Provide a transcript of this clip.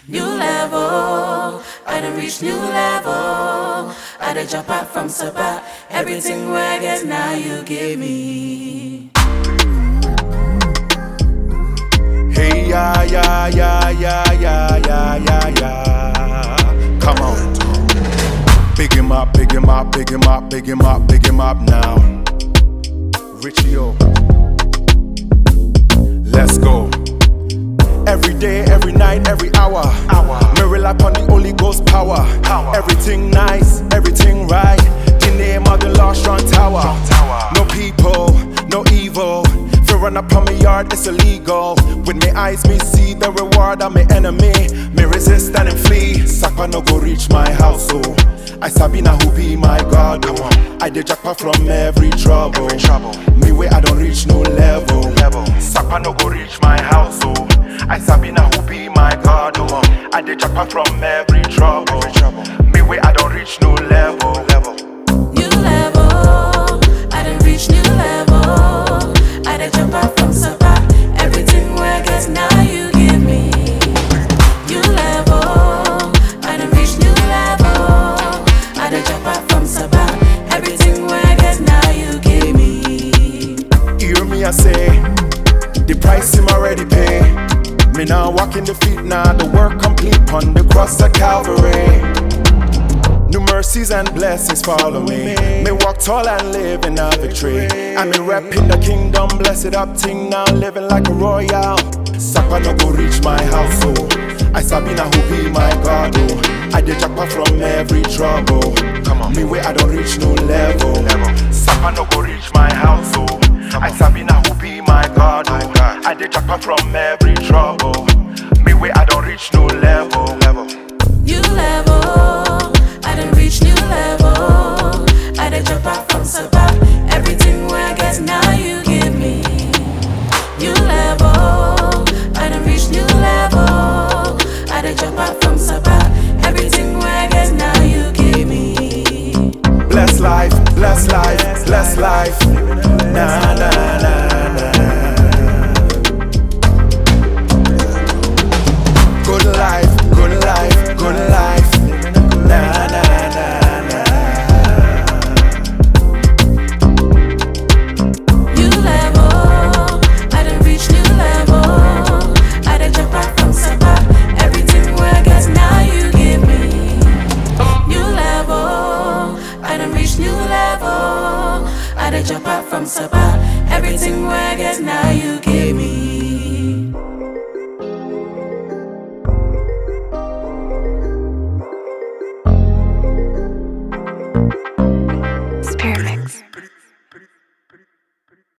New level, I done reach new level. I done jump out from Sabah. Everything where I get now you give me. Hey, yeah. Come on. Big him up, big him up, big him up, big him up, big him up now. Richie O. Let's go. Every day, every night, every hour. Me rely upon the Holy Ghost power. Everything nice, everything right. The name of the Lord strong tower. No people, no evil. If you run up on me yard, it's illegal. With my eyes, me see the reward of my enemy. Me resist and flee. Sapa no go reach my house, oh. I Sabina who be my God, oh. I did jackpot from every trouble. Me way I don't reach no level. Sapa no go reach my house, oh. I Sabina who be my God, oh. I did jackpot from every trouble. Me way I don't reach no level. New level, I done reach new level. I done jump out from Sabah. Everything where I get now you give me. New level, I done reach new level. I done jump out from Sabah. Everything where I get now you give me. Hear me I say, the price him already pay. Me now walking the feet now, the work complete on the cross of Calvary. New mercies and blessings follow me. Me walk tall and live in a victory. I'm in repping the kingdom, blessed up thing now, living like a royal. Sapa no go reach my house, oh. I Sabina who be my God, oh. I did jackpot from every trouble. Me way I don't reach no level. Sapa no go reach my house, oh. I Sabina who be my God, oh. I did jackpot from every trouble. Me way I don't reach no level.